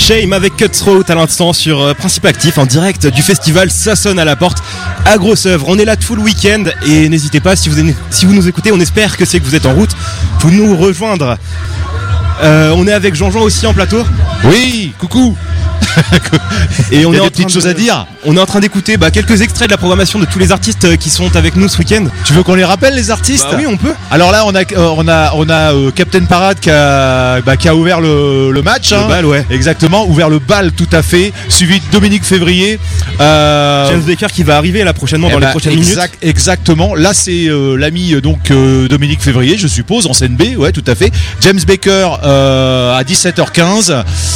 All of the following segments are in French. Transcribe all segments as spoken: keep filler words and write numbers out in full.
Shame avec Cutthroat à l'instant sur euh, Principe Actif en direct du festival Ça sonne à la porte à Grosse-Oeuvre. On est là tout le week-end et n'hésitez pas, si vous, si vous nous écoutez, on espère que c'est que vous êtes en route pour nous rejoindre. Euh, on est avec Jean-Jean aussi en plateau. Oui, coucou. Et on Il y est a en des petites train choses de, à dire. On est en train d'écouter bah, quelques extraits de la programmation de tous les artistes qui sont avec nous ce week-end. Tu veux qu'on les rappelle, les artistes? Bah oui, on peut. Alors là, on a, euh, on a, on a euh, Captain Parade qui a, bah, qui a ouvert le, le match. Le hein. bal, ouais. Exactement, ouvert le bal tout à fait. Suivi de Dominique Février. Euh, James Baker qui va arriver là prochainement eh dans bah, les prochaines exact, minutes. Exactement. Là, c'est euh, l'ami euh, donc euh, Dominique Février, je suppose, en scène B. Ouais, tout à fait. James Baker euh, à dix-sept heures quinze.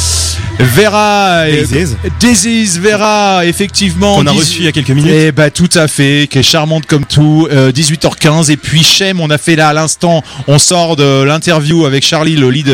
Vera, Disease. Disease Vera, effectivement. Qu'on a dix... reçu il y a quelques minutes. Eh bah, tout à fait, qui est charmante comme tout. Euh, dix-huit heures quinze. Et puis Shame, on a fait là à l'instant, on sort de l'interview avec Charlie, le lead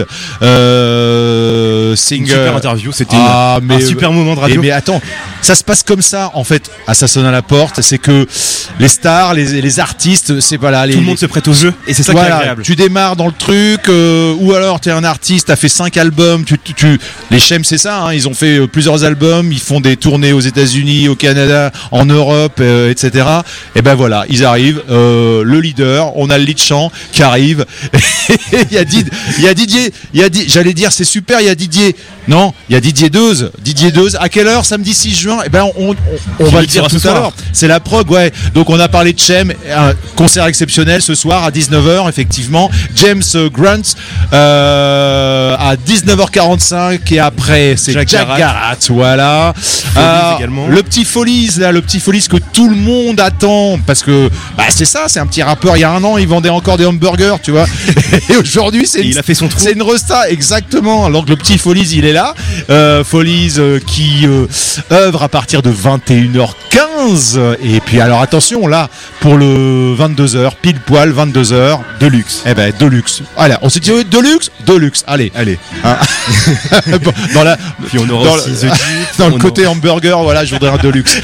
euh, singer. Une super interview, c'était ah, une, mais, un super moment de radio. Et mais attends, ça se passe comme ça en fait. À Ça sonne à la porte, c'est que les stars, les, les artistes, c'est voilà, les, tout le monde se prête au jeu et c'est ça voilà, qui est agréable. Tu démarres dans le truc, euh, ou alors t'es un artiste, t'as fait cinq albums, tu, tu, tu... les Shame c'est ça, hein, ils ont fait euh, plusieurs albums, ils font des tournées aux États-Unis, au Canada, en Europe, euh, et cetera. Et ben voilà, ils arrivent, euh, le leader, on a le lead chant qui arrive. Il y a Didier, il y a Didier, il y a Didier, j'allais dire c'est super, il y a Didier. Non, il y a Didier Deuze. Didier Deuze, à quelle heure? Samedi six juin. Et ben on, on, on va le dire tout à l'heure. C'est la prog, ouais. Donc on a parlé de Shame, un concert exceptionnel ce soir à dix-neuf heures, effectivement. James Grant euh, à dix-neuf heures quarante-cinq et après c'est Jack, Jack Garat. Garat, voilà. Euh, également. Le petit Folies, là, le petit Folies que tout le monde attend parce que bah c'est ça, c'est un petit rappeur. Il y a un an, il vendait encore des hamburgers, tu vois. Et aujourd'hui, c'est une, il a fait son trou. C'est une resta, exactement. Alors que le petit Folies, il est là. Euh, Folies euh, qui euh, œuvre à partir de vingt et une heures quinze. Et puis alors attention là pour le vingt-deux heures, pile poil vingt-deux heures, Deluxe. Eh ben Deluxe. Allez, on s'est dit oui, Deluxe, Deluxe. Allez, allez. Hein. Bon, dans la, puis on aura dans aussi le, The Deep, dans le on côté aura... hamburger, voilà, je voudrais un Deluxe.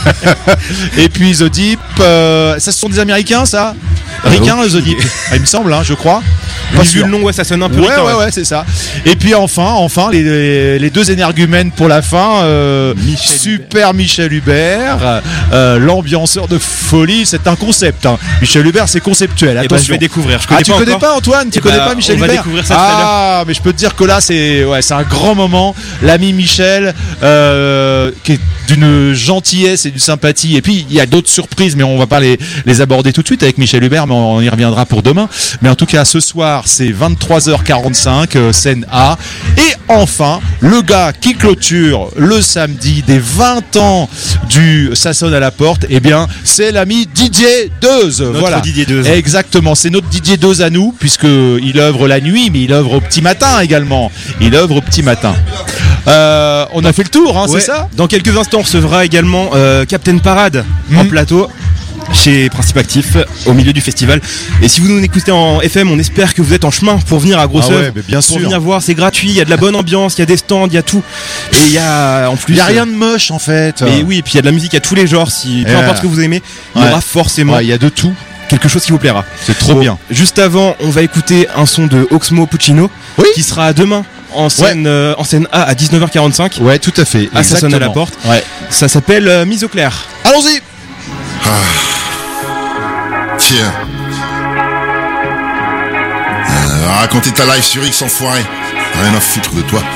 Et puis The Deep, euh, ça ce sont des Américains, ça. Ricains, The Deep. Ah, il me semble, hein, je crois. Pas vu le nom, ouais, ça sonne un peu. Ouais, ricain, ouais, ouais, ouais, c'est ça. Et puis enfin, enfin, les, les, les deux énergumènes pour la fin. Euh, Michel super Hubert. Michel Hubert, euh, l'ambianceur de folie. C'est un concept. Hein. Michel Hubert, c'est conceptuel. Et attention. bah, je vais découvrir. Je connais ah, tu pas connais encore. pas Antoine? Tu Et connais bah, pas Michel on Hubert? va découvrir ça tout à l'heure. Ah, mais je peux te dire que là, c'est ouais, c'est un grand moment. L'ami Michel, euh, qui est d'une gentillesse et d'une sympathie. Et puis il y a d'autres surprises, mais on va pas les, les aborder tout de suite avec Michel Hubert, mais on y reviendra pour demain. Mais en tout cas, ce soir, c'est vingt-trois heures quarante-cinq, euh, scène A. Et enfin, le gars qui clôture le samedi des vingt ans du Ça sonne à la porte, eh bien, c'est l'ami Didier Deuze. Notre voilà. Didier Deuze. Exactement, c'est notre Didier Deuze à nous, puisqu'il œuvre la nuit, mais il œuvre au petit matin également. Il œuvre au petit matin. Euh, on a fait le tour, hein, Ouais. c'est ça? Dans quelques instants, on recevra également euh, Captain Parade mmh. en plateau chez Principe Actif au milieu du festival. Et si vous nous écoutez en F M, on espère que vous êtes en chemin pour venir à Grosse-Oeuvre. Ah ouais, mais bien pour sûr. venir voir, c'est gratuit, il y a de la bonne ambiance, il y a des stands, il y a tout. Et il y a en plus. Il n'y a rien de moche en fait. Et oui, et puis il y a de la musique à tous les genres. Si peu Yeah. importe ce que vous aimez, il y Ouais. aura forcément Ouais, il y a de tout. quelque chose qui vous plaira. C'est trop Bon, bien. Juste avant, on va écouter un son de Oxmo Puccino Oui. qui sera demain en scène, Ouais. euh, en scène A à dix-neuf heures quarante-cinq. Ouais, tout à fait. Ah, ça sonne à la Exactement. porte. Ouais. Ça s'appelle euh, Mise au clair. Allons-y. Ah. Tiens. Euh, raconter ta life sur X enfoiré. Rien à foutre de toi.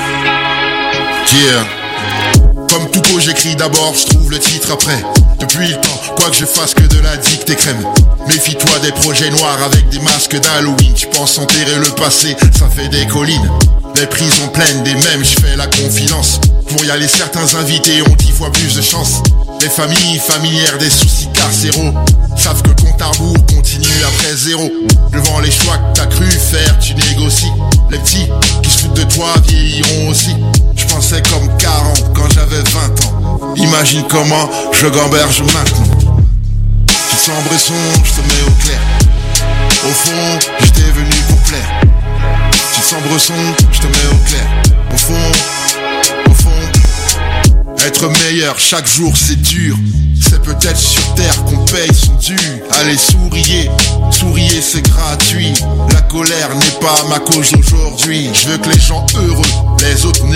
Tiens. Comme tout pot, j'écris d'abord, je trouve le titre après. Depuis le temps, quoi que je fasse que de la dictée crème. Méfie-toi des projets noirs avec des masques d'Halloween. Tu penses enterrer le passé, ça fait des collines. Les prisons pleines des mêmes, je fais la confidence. Pour y aller, certains invités ont dix fois plus de chance. Les familles familières des soucis carcéraux savent que compte à rebours continue après zéro. Devant les choix que t'as cru faire, tu négocies. Les petits qui se foutent de toi vieilliront aussi. Je pensais comme quarante quand j'avais vingt ans. Imagine comment je gamberge maintenant. Tu te sens bresson, je te mets au clair. Au fond, j'étais venu pour plaire. Tu te sens bresson, je te mets au clair. Au fond, au fond, être meilleur chaque jour c'est dur. C'est peut-être sur terre qu'on paye son dû. Allez souriez, souriez c'est gratuit. La colère n'est pas ma cause aujourd'hui. Je veux que les gens heureux, les autres n'écoutent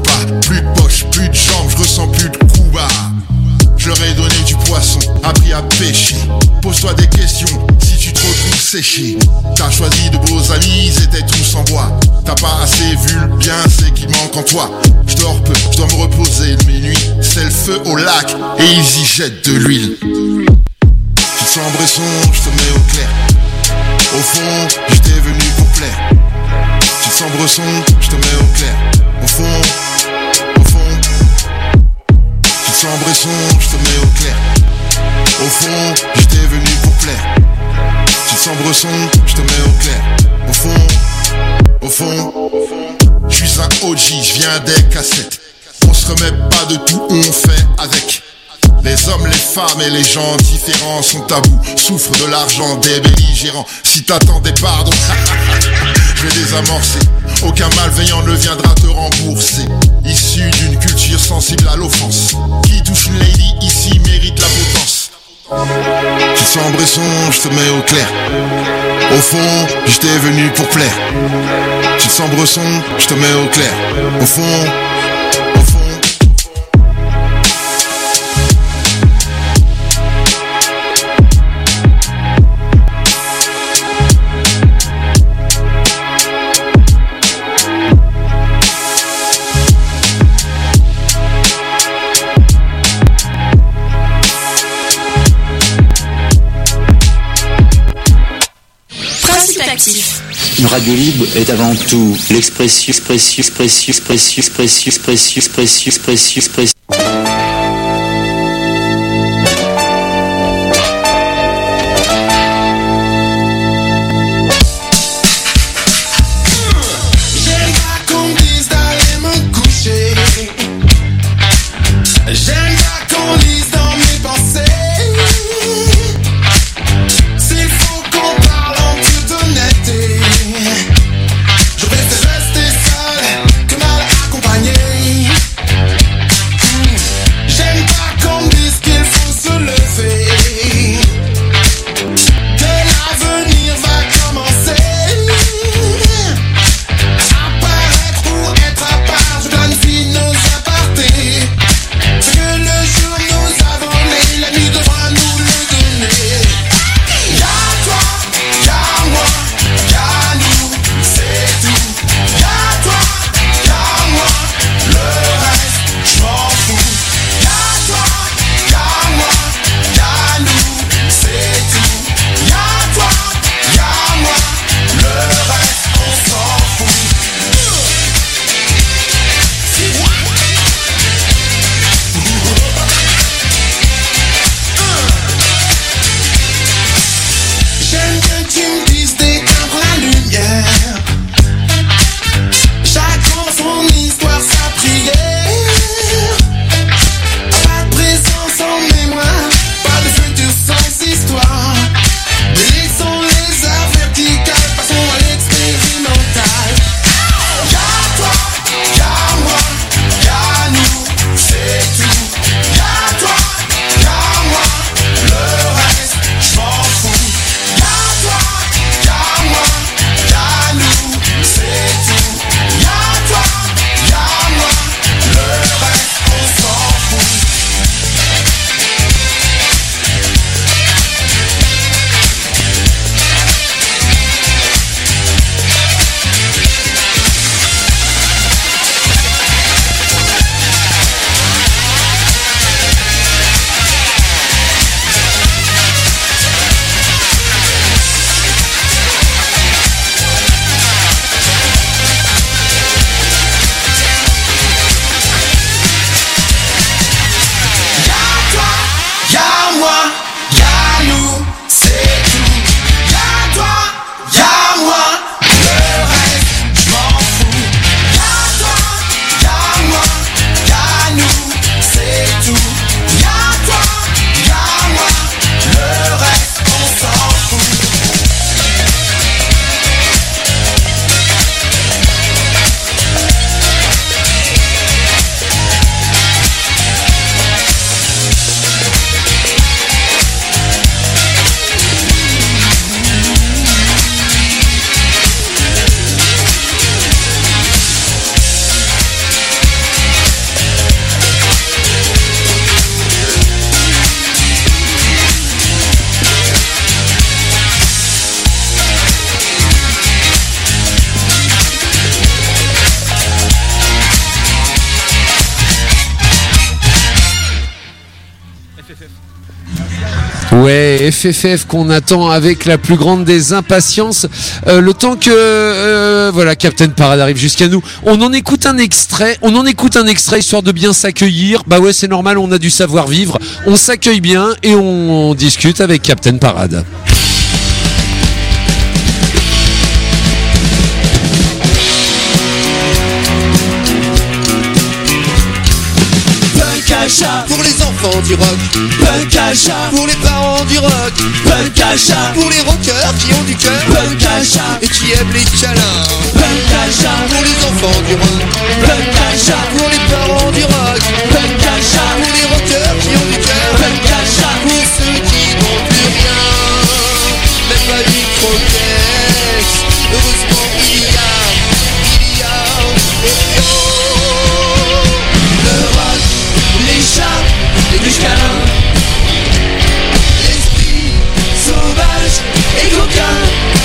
pas. Plus de poche, plus de jambes, je ressens plus de coups bas. Je leur ai donné du poisson, appris à pêcher. Pose-toi des questions si tu te retrouves séché. T'as choisi de beaux amis, ils étaient tous en bois. T'as pas assez vu le bien, c'est qu'il manque en toi. Je dors peu, je dois me reposer de mes nuits. C'est le feu au lac et ils y jettent de l'huile. Tu te sens bresson, je te mets au clair. Au fond, j'étais venu pour plaire. Tu te sens bresson, je te mets au clair. Au fond, au fond. Tu te sens bresson, je te mets au clair. Au fond, j'étais venu pour plaire. Tu te sens bresson, je te mets au clair. Au fond, au fond, je suis un O G, je viens des cassettes. On se remet pas de tout, on fait avec. Les hommes, les femmes et les gens différents sont tabous. Souffrent de l'argent des belligérants. Si t'attendais pardon, je vais désamorcer. Aucun malveillant ne viendra te rembourser. Issu d'une culture sensible à l'offense. Qui touche une lady ici mérite la potence. Tu te sens bresson, je te mets au clair. Au fond, j'étais venu pour plaire. Tu te sens bresson, je te mets au clair. Au fond, au fond. Une radio libre est avant tout l'expression, expression, expression, expression, expression, expression, expression, expression, expression. Je préfère rester seul que mal accompagné. Ouais, F F F qu'on attend avec la plus grande des impatiences. Euh, le temps que euh, voilà, Captain Parade arrive jusqu'à nous. On en écoute un extrait. On en écoute un extrait histoire de bien s'accueillir. Bah ouais, c'est normal. On a du savoir-vivre. On s'accueille bien et on, on discute avec Captain Parade. Pour les enfants du rock, punk à chat. Pour les parents du rock, punk à chat. Pour les rockers qui ont du cœur, punk à chat. Et qui aiment les câlins, punk à chat. Pour les enfants du rock, punk à chat. Pour les parents du rock, punk à chat. Pour les rockers qui ont du cœur, punk à chat. Pour ceux qui n'ont plus rien, même pas une croquette. Heureusement il y a, il y a, oh, oh, le rock. Les chats, les bûches câlins, l'esprit sauvage et coquin.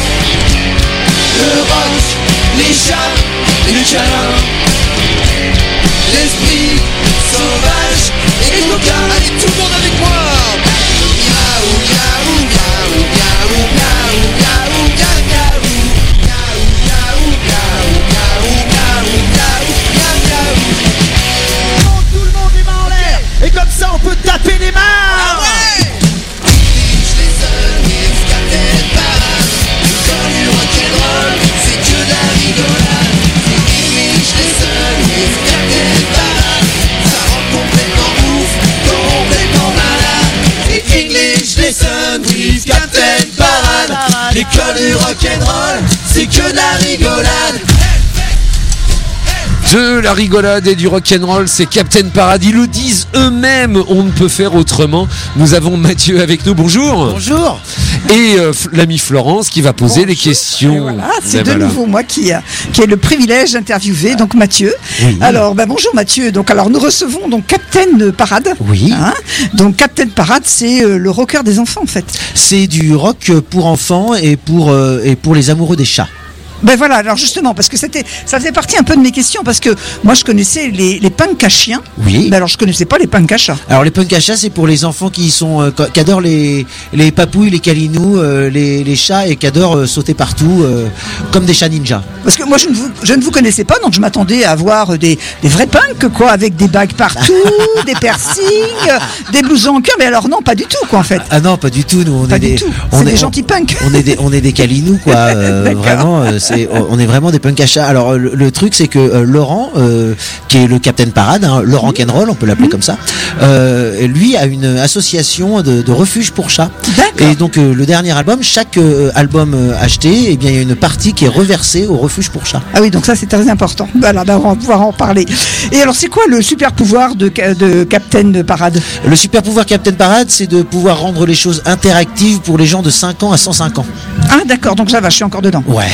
Le rock, les chats, les bûches câlins, l'esprit sauvage et coquin. Allez, tout le monde avec moi. Miaou, miaou, miaou, miaou, miaou, miaou, miaou, miaou, miaou, miaou, miaou, miaou, miaou, miaou. Tout le monde les mains en l'air. Et comme ça on peut taper les mains. Ah ouais. English lesson with Captain Parade. Dans du rock'n'roll, c'est que de la rigolade. English lesson with Captain Parade. Ça rend complètement ouf, complètement malade. Et English lesson with Captain Parade. L'école du rock'n'roll, c'est que de la rigolade. De la rigolade et du rock'n'roll, c'est Captain Parade. Ils le disent eux-mêmes, on ne peut faire autrement. Nous avons Mathieu avec nous, bonjour. Bonjour. Et euh, l'ami Florence qui va poser Bonjour. les questions. Et voilà, c'est Et de voilà. nouveau moi qui, a- qui ai le privilège d'interviewer donc Mathieu. Oui. Alors bah, bonjour Mathieu. Donc alors nous recevons donc Captain Parade. Oui. Hein. Donc Captain Parade, c'est euh, le rocker des enfants en fait. C'est du rock pour enfants et pour, euh, et pour les amoureux des chats. Ben voilà, alors justement, parce que c'était, ça faisait partie un peu de mes questions, parce que moi je connaissais les, les punks à chiens, Oui. mais alors je connaissais pas les punks à chats. Alors les punks à chats, c'est pour les enfants qui sont euh, qui adorent les les papouilles, les câlinous, euh, les, les chats et qui adorent euh, sauter partout euh, comme des chats ninjas. Parce que moi je ne vous, je ne vous connaissais pas, donc je m'attendais à voir des, des vrais punks, quoi, avec des bagues partout, des piercings, des blousons en cuir, mais alors non, pas du tout, quoi, en fait. Ah non, pas du tout. Nous, on Pas est du des, tout. on C'est est des on- gentils punks. On est des, on est des câlinous, quoi. euh, D'accord. vraiment, euh, c'est, on est vraiment des punks à chats. Alors le, le truc, c'est que euh, Laurent, euh, qui est le Captain Parade, hein, Laurent Kenroll, on peut l'appeler comme ça. Euh, lui a une association de, de refuge pour chats. D'accord. Et donc euh, le dernier album, chaque euh, album euh, acheté, eh bien il y a une partie qui est reversée au refuge pour chats. Ah oui, donc ça c'est très important. Voilà, bah, on va pouvoir en parler. Et alors c'est quoi le super pouvoir de, ca- de Captain Parade? Le super pouvoir Captain Parade, c'est de pouvoir rendre les choses interactives pour les gens de cinq ans à cent cinq ans. Ah d'accord, donc ça va, je suis encore dedans. Ouais.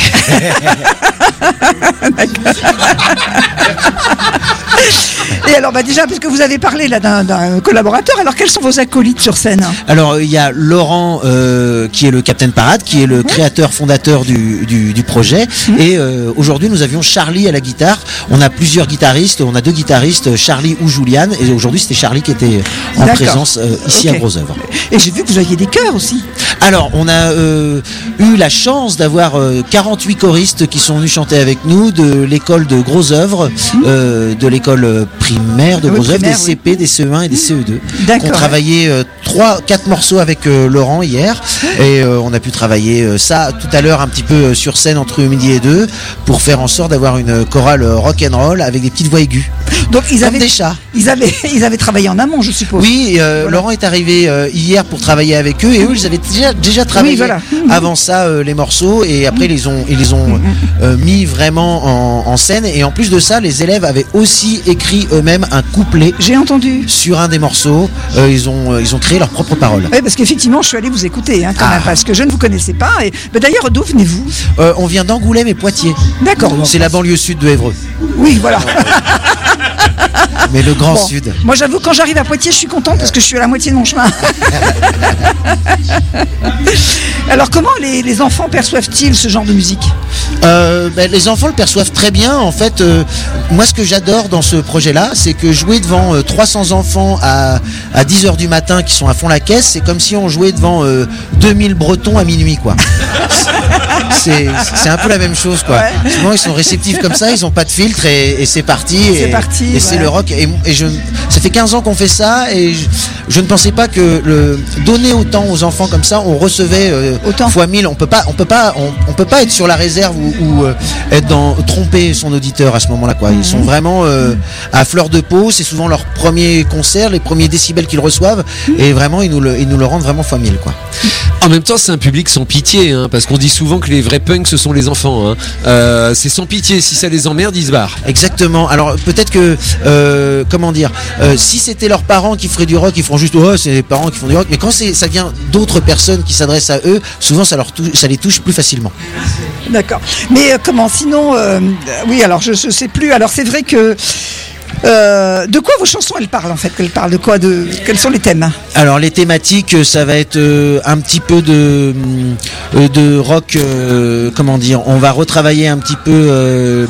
Et alors bah déjà, parce que vous avez parlé là d'un, d'un collaborateur, alors quels sont vos acolytes sur scène? Alors il y a Laurent euh, qui est le Captain Parade, qui est le créateur fondateur du, du, du projet. Et euh, aujourd'hui nous avions Charlie à la guitare. On a plusieurs guitaristes, on a deux guitaristes, Charlie ou Juliane. Et aujourd'hui c'était Charlie qui était en D'accord. présence euh, ici Ok. à Gros Œuvre. Et j'ai vu que vous aviez des chœurs aussi. Alors on a euh, eu la chance d'avoir euh, quarante-huit choristes qui sont venus chanter avec nous de l'école de Gros Œuvre, euh, de l'école euh, primaire de Oui, Gros Œuvre, des primaire, C P, des C E un et des C E deux. D'accord. On travaillé euh, trois, quatre morceaux avec euh, Laurent hier et euh, on a pu travailler euh, ça tout à l'heure un petit peu euh, sur scène entre midi et deux pour faire en sorte d'avoir une chorale euh, rock and roll avec des petites voix aiguës. Donc ils Comme avaient, des chats. ils avaient, ils avaient travaillé en amont, je suppose. Oui, euh, Voilà. Laurent est arrivé euh, hier pour travailler avec eux et eux ils avaient déjà, déjà travaillé Oui, voilà. avant ça euh, les morceaux et après ils les ont, ils les ont euh, mis vraiment en, en scène et en plus de ça les élèves avaient aussi écrit eux-mêmes un couplet J'ai entendu. sur un des morceaux. Euh, ils ont euh, ils ont créé leurs propres paroles. Oui, parce qu'effectivement, je suis allé vous écouter, hein, quand Ah. même, parce que je ne vous connaissais pas. Et bah, d'ailleurs, d'où venez-vous? Euh, on vient d'Angoulême et Poitiers. D'accord. C'est la banlieue sud de Évreux. Oui, voilà. Mais le Grand Bon, Sud. Moi, j'avoue, quand j'arrive à Poitiers, je suis contente parce que je suis à la moitié de mon chemin. Alors, comment les, les enfants perçoivent-ils ce genre de musique? Euh, ben, les enfants le perçoivent très bien. En fait, euh, moi, ce que j'adore dans ce projet-là, c'est que jouer devant euh, trois cents enfants à, à dix heures du matin qui sont à fond la caisse, c'est comme si on jouait devant euh, deux mille Bretons à minuit, quoi. C'est, c'est un peu la même chose, quoi. Ouais. Souvent, ils sont réceptifs comme ça, ils ont pas de filtre et, et c'est parti. C'est et, parti, Et c'est ouais. le rock. Et, et je, ça fait quinze ans qu'on fait ça et je, je ne pensais pas que le donner autant aux enfants comme ça, on recevait euh, Autant. fois mille. On peut pas, on peut pas, on, on peut pas être sur la réserve ou, ou euh, être dans tromper son auditeur à ce moment-là, quoi. Ils sont vraiment euh, à fleur de peau. C'est souvent leur premier concert, les premiers décibels qu'ils reçoivent, et vraiment ils nous le, ils nous le rendent vraiment fois mille, quoi. En même temps, c'est un public sans pitié, hein, parce qu'on dit souvent que les vrais punks, ce sont les enfants. Hein. Euh, c'est sans pitié. Si ça les emmerde, ils se barrent. Exactement. Alors peut-être que, euh, comment dire, euh, si c'était leurs parents qui feraient du rock, ils feront juste, oh, c'est les parents qui font du rock. Mais quand c'est, ça vient d'autres personnes qui s'adressent à eux, souvent ça leur touche, ça les touche plus facilement. D'accord. Mais euh, comment sinon euh, oui, alors je ne sais plus. Alors c'est vrai que euh, de quoi vos chansons elles parlent en fait? Elles parlent de quoi? De quels sont les thèmes? Alors les thématiques, ça va être euh, un petit peu de euh, de rock. Euh, comment dire? On va retravailler un petit peu. Euh,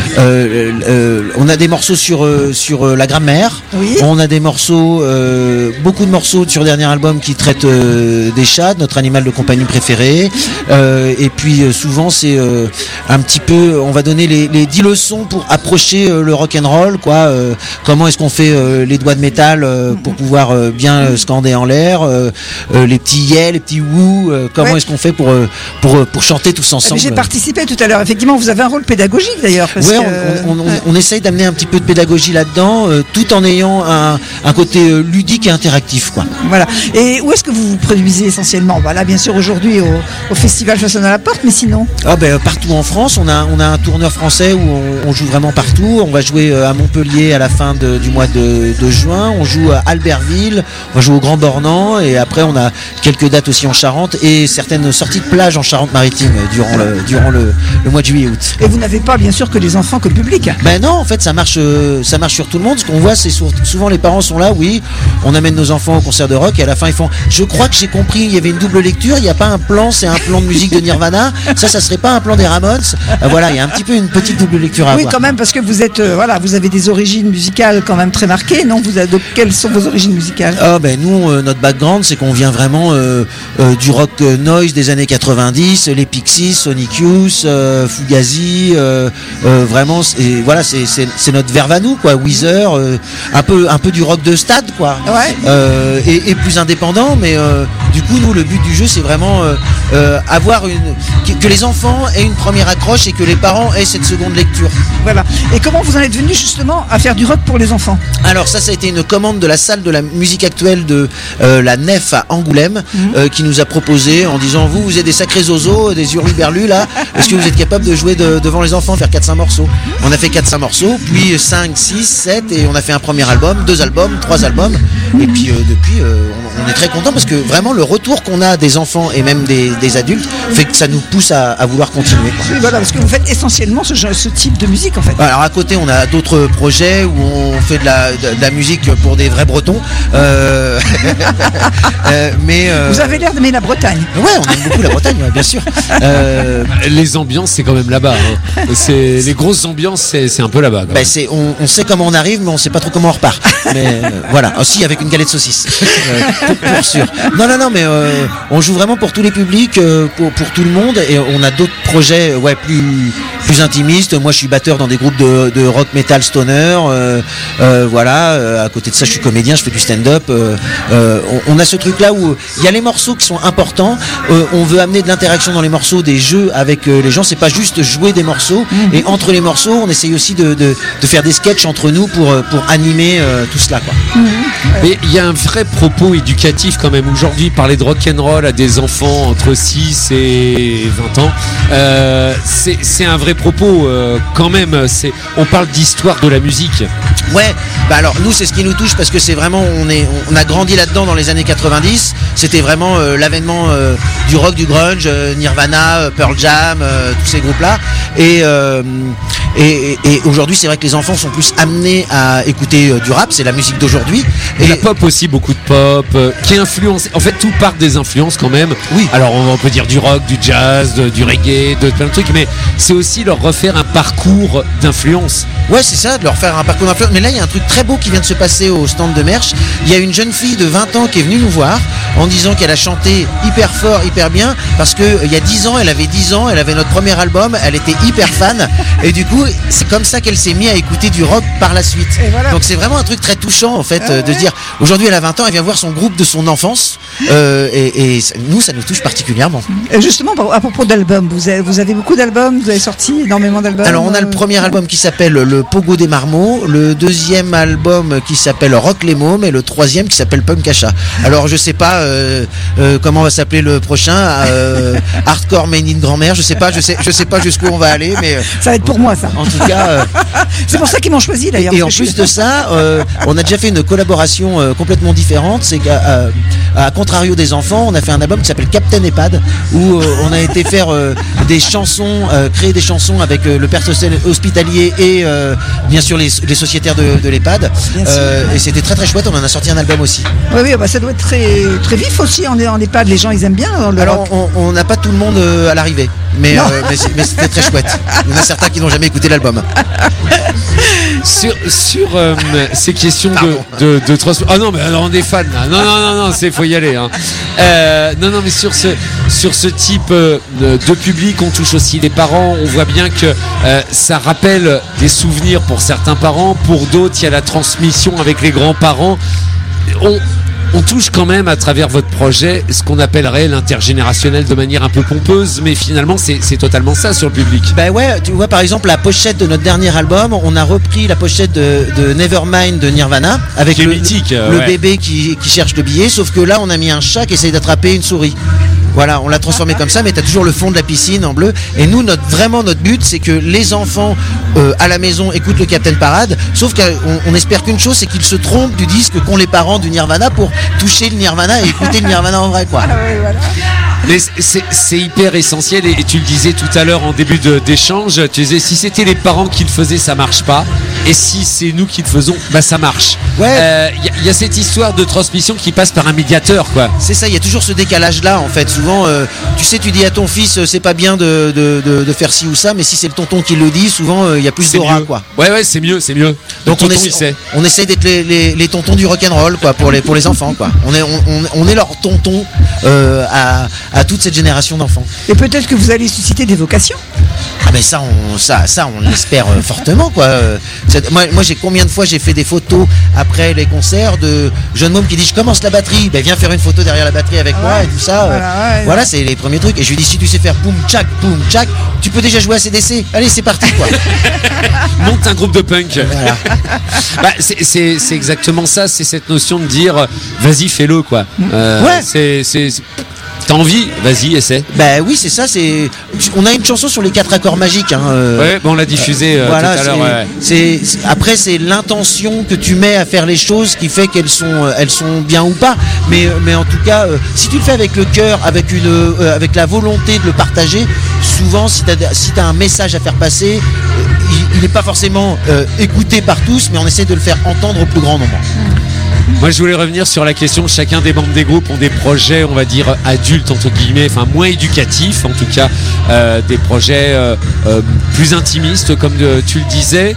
euh, euh, on a des morceaux sur euh, sur euh, la grammaire. Oui. On a des morceaux, euh, beaucoup de morceaux sur le dernier album qui traitent euh, des chats, notre animal de compagnie préféré. Euh, et puis euh, souvent c'est euh, un petit peu, on va donner les, les dix leçons pour approcher euh, le rock and roll, quoi. Euh, comment est-ce qu'on fait euh, les doigts de métal euh, pour pouvoir euh, bien euh, scander en l'air, euh, euh, les petits yeah, les petits wou, euh, comment Ouais. est-ce qu'on fait pour euh, pour euh, pour chanter tous Ah, mais ensemble. j'ai participé tout à l'heure. Effectivement, vous avez un rôle pédagogique d'ailleurs. Parce Ouais, que, on, on, on, ouais. on essaye d'amener un petit peu de pédagogie là-dedans, euh, tout en ayant un, un côté euh, ludique et interactif, quoi. Voilà. Et où est-ce que vous vous produisez essentiellement? Voilà, bien sûr aujourd'hui au, au festival Façonne à la porte, mais sinon. Ah ben, partout en France, on a, on a un tourneur français où on, on joue vraiment partout. On va jouer euh, à Montpellier à la fin de, du mois de, de juin. On joue à Albertville, on va jouer au Grand Bornand et après on a quelques dates aussi en Charente et certaines sorties de plage en Charente-Maritime euh, durant le, durant le, le mois de juillet-août. Et vous n'avez pas bien sûr que les enfants, que le public. Ben non, en fait, ça marche, euh, ça marche sur tout le monde. Ce qu'on voit, c'est sur- souvent les parents sont là, oui, on amène nos enfants au concert de rock et à la fin ils font, je crois que j'ai compris, il y avait une double lecture, il n'y a pas un plan, c'est un plan de musique de Nirvana, ça, ça serait pas un plan des Ramones. Euh, voilà, il y a un petit peu une petite double lecture à Oui, avoir. quand même, parce que vous êtes, euh, voilà, vous avez des origines musicales quand même très marquées, non? Vous avez, donc, quelles sont vos origines musicales? Ah ben nous, euh, notre background, c'est qu'on vient vraiment euh, euh, du rock euh, noise des années quatre-vingt-dix, les Pixies, Sonic Youth, euh, Fugazi, euh, euh, vraiment, et voilà, c'est, c'est, c'est notre verve à nous, quoi. Weezer, euh, un peu, un peu du rock de stade, quoi. Ouais. Euh, et, et plus indépendant, mais euh, du coup, nous, le but du jeu, c'est vraiment euh, euh, avoir une, que, que les enfants aient une première accroche et que les parents aient cette seconde lecture. Voilà. Et comment vous en êtes venu justement à faire du rock pour les enfants? Alors ça, ça a été une commande de la salle de la musique actuelle de euh, la Nef à Angoulême, euh, qui nous a proposé en disant, vous, vous êtes des sacrés zozos, des hurluberlus là, est-ce que vous êtes capable de jouer de- devant les enfants, faire quatre cinq morceaux? On a fait quatre cinq morceaux, puis cinq, six, sept, et on a fait un premier album, deux albums, trois albums, et puis euh, depuis, euh, on, on est très content parce que vraiment le retour qu'on a des enfants et même des, des adultes fait que ça nous pousse à, à vouloir continuer, quoi. Oui, voilà, parce que vous faites essentiellement ce, genre- ce type de musique en fait. Alors à côté, on a d'autres projets où on fait de la, de, de la musique pour des vrais Bretons. Euh, euh, mais euh, Vous avez l'air d'aimer la Bretagne. ouais, on aime beaucoup la Bretagne, ouais, bien sûr. Euh, Les ambiances, c'est quand même là-bas. Hein. C'est les grosses ambiances, c'est, c'est un peu là-bas. quand ben, même. c'est, on, on sait comment on arrive, mais on sait pas trop comment on repart. Mais euh, voilà, aussi avec une galette saucisse, euh, pour, pour sûr. Non, non, non, mais euh, on joue vraiment pour tous les publics, euh, pour, pour tout le monde, et on a d'autres projets, ouais, plus plus intimistes. Moi, je suis batteur dans des groupes de, de rock, metal, stoner. Euh, euh, voilà. Euh, à côté de ça, je suis comédien, je fais du stand-up. Euh, euh, on, on a ce truc-là où il y a les morceaux qui sont importants. Euh, on veut amener de l'interaction dans les morceaux, des jeux avec euh, les gens. C'est pas juste jouer des morceaux. Et entre les morceaux, on essaye aussi de, de, de faire des sketchs entre nous pour euh, pour animer euh, tout cela, quoi. Mais il y a un vrai propos éducatif quand même. Aujourd'hui, parler de rock'n'roll à des enfants entre six et vingt ans, euh, c'est, c'est un vrai propos euh, quand même. C'est, on parle d'histoire de la musique. Ouais, bah alors nous c'est ce qui nous touche parce que c'est vraiment on est on a grandi là-dedans dans les années quatre-vingt-dix. C'était vraiment euh, l'avènement euh, du rock, du grunge, euh, Nirvana, euh, Pearl Jam, euh, tous ces groupes-là. Et euh, Et, et, et aujourd'hui, c'est vrai que les enfants sont plus amenés à écouter euh, du rap, c'est la musique d'aujourd'hui. Et Et la pop aussi, beaucoup de pop, euh, qui influence. En fait, tout part des influences quand même. Oui. Alors, on, on peut dire du rock, du jazz, de- du reggae, de plein de trucs, mais c'est aussi leur refaire un parcours d'influence. Ouais, c'est ça, de leur faire un parcours d'influence. Mais là, il y a un truc très beau qui vient de se passer au stand de Merch. Il y a une jeune fille de vingt ans qui est venue nous voir en disant qu'elle a chanté hyper fort, hyper bien, parce que euh, il y a dix ans, elle avait dix ans, elle avait notre premier album, elle était hyper fan, et du coup, c'est comme ça qu'elle s'est mise à écouter du rock par la suite. Et voilà. Donc c'est vraiment un truc très touchant, en fait, Ah euh, de ouais. se dire, aujourd'hui, elle a vingt ans, elle vient voir son groupe de son enfance, euh, et, et ça- nous, ça nous touche particulièrement. Et justement, à propos d'albums, vous avez, vous avez beaucoup d'albums, vous avez sorti énormément d'albums. Alors on a le euh, premier album qui s'appelle Le Pogo des Marmots, le deuxième album qui s'appelle Rock les Mômes et le troisième qui s'appelle Punk Achat. Alors je sais pas euh, euh, comment va s'appeler le prochain, euh, Hardcore Made in Grand-mère, je sais pas, je sais, je sais pas jusqu'où on va aller, mais euh, Ça va être pour moi, ça. en tout cas. euh, C'est pour ça qu'ils m'ont choisi d'ailleurs. et en parce que plus je de ça, euh, on a déjà fait une collaboration euh, complètement différente. C'est qu'à euh, à contrario des enfants, on a fait un album qui s'appelle Captain EHPAD, où euh, on a été faire euh, des chansons, euh, créer des chansons avec euh, le personnel hospitalier et euh, bien sûr les, les sociétaires de, de l'EHPAD. Bien sûr. Euh, et c'était très très chouette. On en a sorti un album aussi. Oui, oui, bah, ça doit être très, très vif aussi en, en EHPAD. Les gens, ils aiment bien euh, le Alors rock. on- on n'a pas tout le monde euh, à l'arrivée, mais, Non. euh, mais, c'est- mais c'était très chouette. Il y en a certains qui n'ont jamais écouté l'album. Sur, sur euh, ces questions Pardon. de, de, de trans- Ah non, mais alors on est fan là. Non, non, non, non, c'est faut y aller. Hein. Euh, non, non, mais sur ce, sur ce type euh, de public, on touche aussi les parents. On voit bien que euh, ça rappelle des souvenirs pour certains parents. Pour d'autres, il y a la transmission avec les grands-parents. On, on touche quand même à travers votre projet ce qu'on appellerait l'intergénérationnel de manière un peu pompeuse, mais finalement c'est c'est totalement ça sur le public. Bah ouais, tu vois par exemple la pochette de notre dernier album, on a repris la pochette de, de Nevermind de Nirvana avec Qui est le, mythique, euh, le ouais. bébé qui, qui cherche le billet, sauf que là on a mis un chat qui essaye d'attraper une souris. Voilà, on l'a transformé comme ça, mais t'as toujours le fond de la piscine en bleu. Et nous, notre, vraiment notre but, c'est que les enfants euh, à la maison écoutent le Captain Parade. Sauf qu'on on espère qu'une chose, c'est qu'ils se trompent du disque qu'ont les parents du Nirvana pour toucher le Nirvana et écouter le Nirvana en vrai, quoi. Ah ouais, voilà. Mais c'est- c'est hyper essentiel et, et tu le disais tout à l'heure en début de- d'échange, tu disais si c'était les parents qui le faisaient ça marche pas et si c'est nous qui le faisons bah ça marche. Il Ouais. euh, y, a- y a cette histoire de transmission qui passe par un médiateur quoi. C'est ça, il y a toujours ce décalage-là, en fait. Souvent, euh, tu sais, tu dis à ton fils, euh, c'est pas bien de, de, de, de faire ci ou ça, mais si c'est le tonton qui le dit, souvent, euh, il y a plus C'est d'aura, mieux. quoi. Ouais ouais c'est mieux, c'est mieux. Donc Le on, tonton, essa- il sait. on essaye d'être les, les, les tontons du rock'n'roll, quoi, pour les, pour les enfants, quoi. On est, on, on, on est leur tonton euh, à, à toute cette génération d'enfants. Et peut-être que vous allez susciter des vocations. Ah ben ça, on, ça, ça, on l'espère euh, fortement, quoi. Euh, c'est- moi, moi, j'ai combien de fois j'ai fait des photos après les concerts de jeunes mômes qui disent je commence la batterie, ben viens faire une photo derrière la batterie avec Ah moi ouais. et tout ça. euh, Voilà, ouais, voilà, ouais. c'est les premiers trucs. Et je lui dis si tu sais faire boum tchac, boum tchac, tu peux déjà jouer à C D C. Allez, c'est parti, quoi. Monte un groupe de punk. Voilà. Bah, c'est- c'est c'est exactement ça, c'est cette notion de dire euh, vas-y fais-le quoi. Euh, Ouais. c'est c'est- c'est- T'as envie, vas-y essaie. Ben oui, c'est ça. C'est, on a une chanson sur les quatre accords magiques. Hein, euh, Ouais, bon, on l'a diffusé euh, voilà, tout à l'heure. c'est- ouais, ouais. c'est- c'est- après c'est l'intention que tu mets à faire les choses qui fait qu'elles sont, euh, elles sont bien ou pas. Mais, euh, mais en tout cas, euh, si tu le fais avec le cœur, avec une, euh, avec la volonté de le partager, souvent si tu as, si t'as un message à faire passer, euh, il n'est pas forcément euh, écouté par tous, mais on essaie de le faire entendre au plus grand nombre. Moi, je voulais revenir sur la question. Chacun des membres des groupes ont des projets, on va dire adultes entre guillemets, enfin moins éducatifs, en tout cas, euh, des projets euh, euh, plus intimistes, comme de- tu le disais.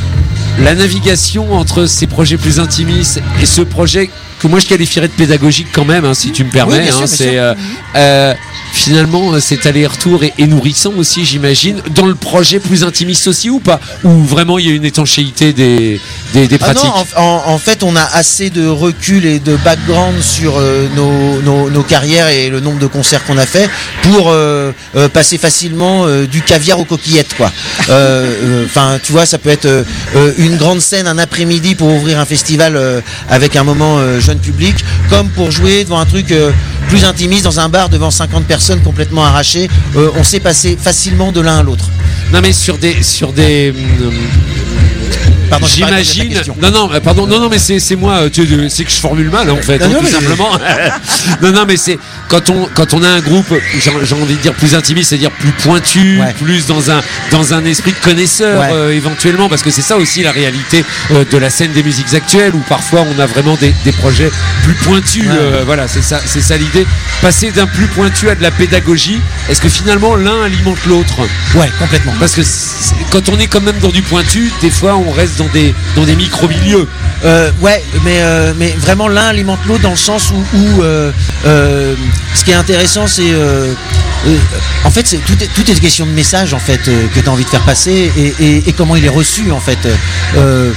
La navigation entre ces projets plus intimistes et ce projet que moi je qualifierais de pédagogique quand même, hein, si tu me permets. Oui, bien sûr, hein, bien c'est sûr. euh, euh, finalement euh, cet aller-retour est, est nourrissant aussi, j'imagine, dans le projet plus intimiste aussi ou pas, ou vraiment il y a une étanchéité des des, des Ah non, pratiques. en, en- en fait, on a assez de recul et de background sur euh, nos, nos- nos carrières et le nombre de concerts qu'on a fait pour euh, euh, passer facilement euh, du caviar aux coquillettes, quoi. Enfin, euh, euh, tu vois, ça peut être euh, euh, une grande scène un après-midi pour ouvrir un festival euh, avec un moment euh, jeune public, comme pour jouer devant un truc euh, plus intimiste dans un bar devant cinquante personnes complètement arrachées. Euh, on sait passer facilement de l'un à l'autre. Non mais sur des sur des hum, Pardon, j'ai pas répondu à ta j'imagine. question. Non, non, euh, pardon, non, non, mais c'est, c'est moi, tu, euh, c'est que je formule mal, en fait, Non, hein, non, tout mais- simplement. non, non, mais c'est quand on, quand on a un groupe, j'ai, j'ai envie de dire plus intimiste, c'est-à-dire plus pointu, Ouais. plus dans un, dans un esprit de connaisseur, Ouais. euh, éventuellement, parce que c'est ça aussi la réalité euh, de la scène des musiques actuelles, où parfois on a vraiment des, des projets plus pointus. Ouais. euh, voilà, c'est ça, c'est ça l'idée. Passer d'un plus pointu à de la pédagogie, est-ce que finalement l'un alimente l'autre? Ouais, complètement. Parce que c'est- quand on est quand même dans du pointu, des fois on reste dans des, dans des micro-milieux. Euh, ouais, mais, euh, mais vraiment l'un alimente l'autre dans le sens où, où euh, euh, ce qui est intéressant, c'est euh, euh, en fait, c'est, tout, est, tout est question de message en fait euh, que tu as envie de faire passer et, et, et comment il est reçu en fait. Euh,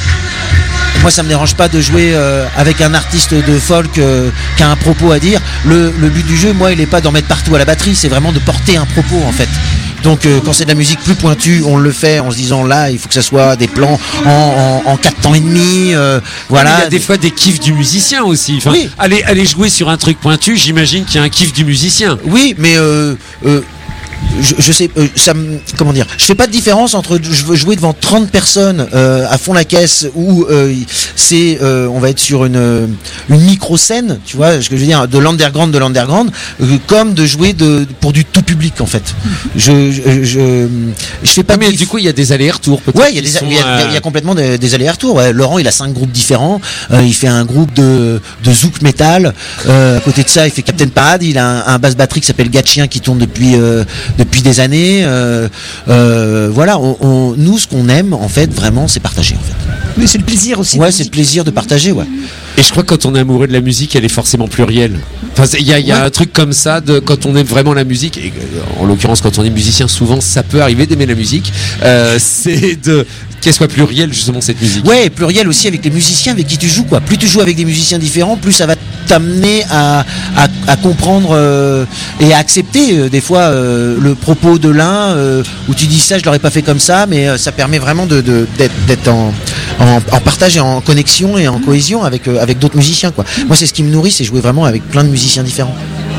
moi, ça me dérange pas de jouer euh, avec un artiste de folk euh, qui a un propos à dire. Le, le but du jeu, moi, il est pas d'en mettre partout à la batterie, c'est vraiment de porter un propos en fait. Donc euh, quand c'est de la musique plus pointue, on le fait en se disant là, il faut que ça soit des plans en, en, en quatre temps et demi. Euh, voilà. Il y a des fois des kiffs du musicien aussi. Enfin, Oui. aller, aller jouer sur un truc pointu, j'imagine qu'il y a un kiff du musicien. Oui, mais euh, euh, je, je sais, euh, ça me, comment dire, je fais pas de différence entre je veux jouer devant trente personnes euh, à fond la caisse ou euh, c'est, euh, on va être sur une, euh, une micro scène, tu vois, ce que je veux dire, de l'underground, de l'underground, euh, comme de jouer de, pour du tout public en fait. Je, je, je, je fais pas. Ah, mais de du coup, il y a des allers-retours. peut-être, Ouais, il y a, qui des, sont, il y a, euh, il y a complètement des, des allers-retours. Ouais. Laurent, il a cinq groupes différents. Euh, il fait un groupe de, de zouk metal. Euh, à côté de ça, il fait Captain Parade. Il a un, un basse batterie qui s'appelle Gatchien qui tourne depuis euh, depuis des années. Euh, euh, voilà. On, on- nous, ce qu'on aime, en fait, vraiment, c'est partager. En fait. Mais c'est le plaisir aussi. Ouais, de c'est le musique. plaisir de partager. Ouais. Et je crois que quand on est amoureux de la musique, elle est forcément plurielle. Enfin, c'est- il y a, il y a Ouais. un truc comme ça de quand on aime vraiment la musique. Et euh, en l'occurrence, quand on est musicien, souvent ça peut arriver d'aimer la musique. Euh, c'est de qu'elle soit plurielle justement cette musique. Ouais, et pluriel aussi avec les musiciens avec qui tu joues, quoi. Plus tu joues avec des musiciens différents, plus ça va t'amener à, à, à comprendre euh, et à accepter euh, des fois euh, le propos de l'un euh, où tu dis ça, je l'aurais pas fait comme ça, mais euh, ça permet vraiment de, de- d'être, d'être en, en, en partage et en connexion et en cohésion avec, euh, avec d'autres musiciens, quoi. Moi, c'est ce qui me nourrit, c'est jouer vraiment avec plein de musiciens différents.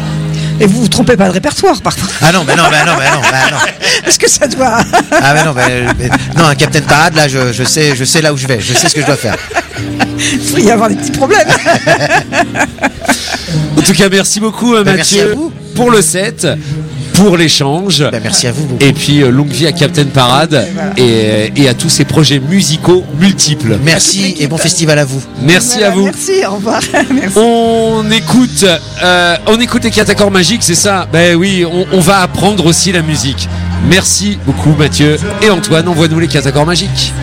Et vous vous trompez pas de répertoire, par contre. Ah non, bah non, bah non, bah non, bah non. Parce que ça doit. Ah bah non, bah, euh, non, un Captain Parade, là, je, je sais, je sais là où je vais, je sais ce que je dois faire. Il pourrait y avoir des petits problèmes. En tout cas, merci beaucoup euh, Bah, merci Mathieu à vous. pour le set, pour l'échange. Bah, merci à vous. beaucoup. Et puis euh, longue vie à Captain Parade et, et à tous ces projets musicaux multiples. Merci et bon festival à vous. Merci Voilà, à vous. Merci, au revoir. Merci. On écoute, euh, on écoute les quatre accords magiques, c'est ça. Ben oui, on, on va apprendre aussi la musique. Merci beaucoup Mathieu et Antoine. Envoie-nous les quatre accords magiques.